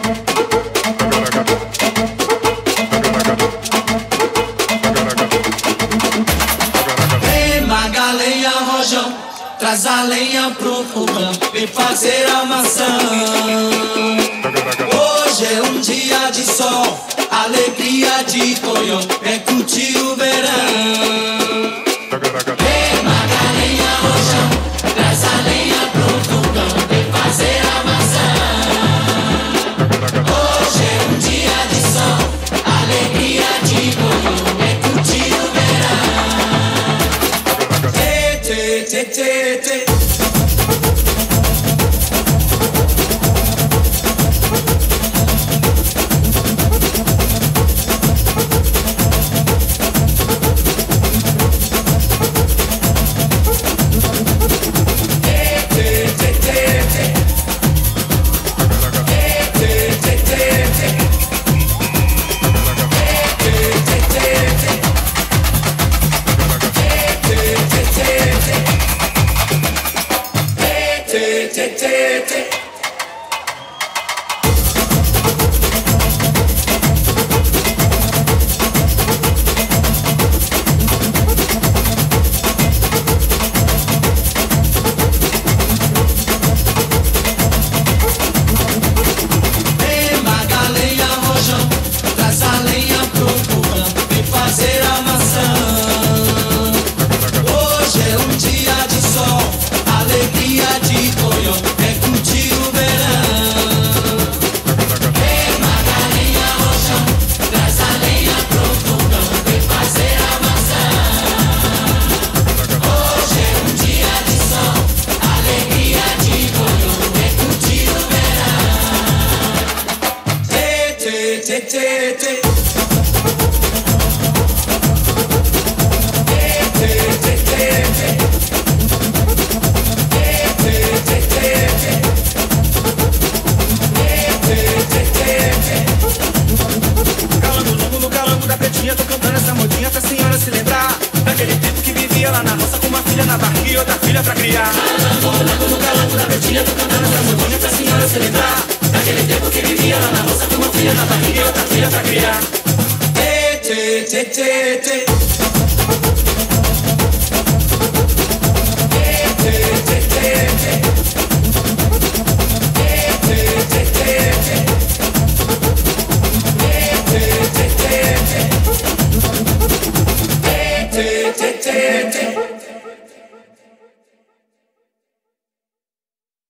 Vem Magalenha, rojão, traz a lenha pro fogão, vem fazer a maçã. Hoje é um dia de sol, alegria de tonhão, vem curtir o verão. Vem Magalenha, rojão, traz a lenha pro fogão, vem fazer a maçã. Hoje é um dia de sol, alegria de tonhão, vem curtir o verão. Tê, tê, tê, tê. Tê, tê, tê, tê.